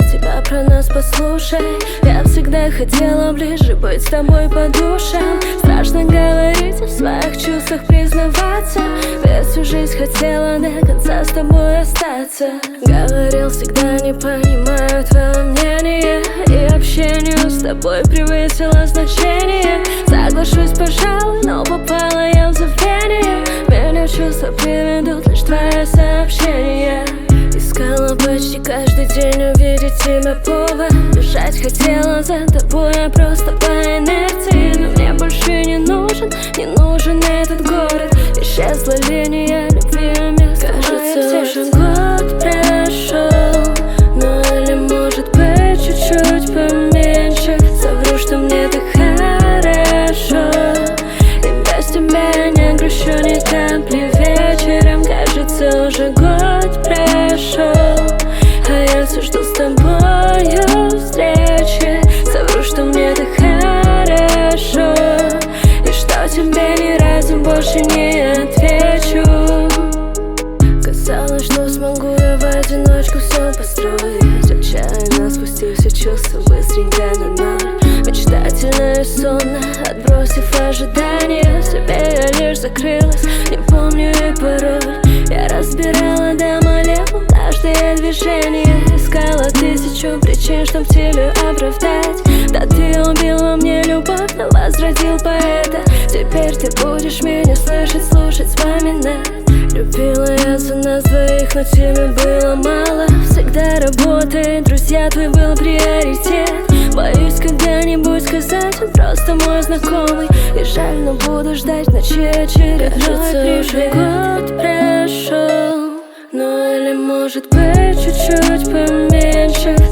тебя про нас послушай. Я всегда хотела ближе быть с тобой по душам. Страшно говорить о своих чувствах, признаваться, ведь всю жизнь хотела до конца с тобой остаться. Говорил всегда, не понимаю твое мнение, и общению с тобой превысило значение. Соглашусь, пожалуй, но попала я в забвение. Меня чувства приведут лишь твои сообщения. Искала почти каждый день увидеть тебя повод. Бежать хотела за тобой, а просто по инерции. Но мне больше не нужен этот город. Исчезла линия любви, а место кажется, уже год прошел. Ну или может быть чуть-чуть поменьше. Совру, что мне так хорошо, и без тебя я не грущу ни капли вечером. Кажется, уже год прошел, а я все жду с тобою встречи. Совру, что мне так хорошо, и что тебе ни разу больше не отвечу. Казалось, что смогу я в одиночку все построить, отчаянно спустив все чувства быстренько на ноль. Мечтательно и сонно, отбросив ожидания, в себе я лишь закрылась, не помню и пароль. Я разбирала до молекул каждое движение, искала тысячу причин, чтоб тебя оправдать. Да ты убил во мне любовь, но возродил поэта. Теперь ты будешь меня слышать, слушать, вспоминать. Любила я за нас двоих, но тебе было мало. Всегда работает, друзья, твой был приоритет. Боюсь когда-нибудь сказать, он просто мой знакомый. И жаль, но буду ждать в ночи очередной привет. Год прошел, ну или может быть чуть-чуть поменьше.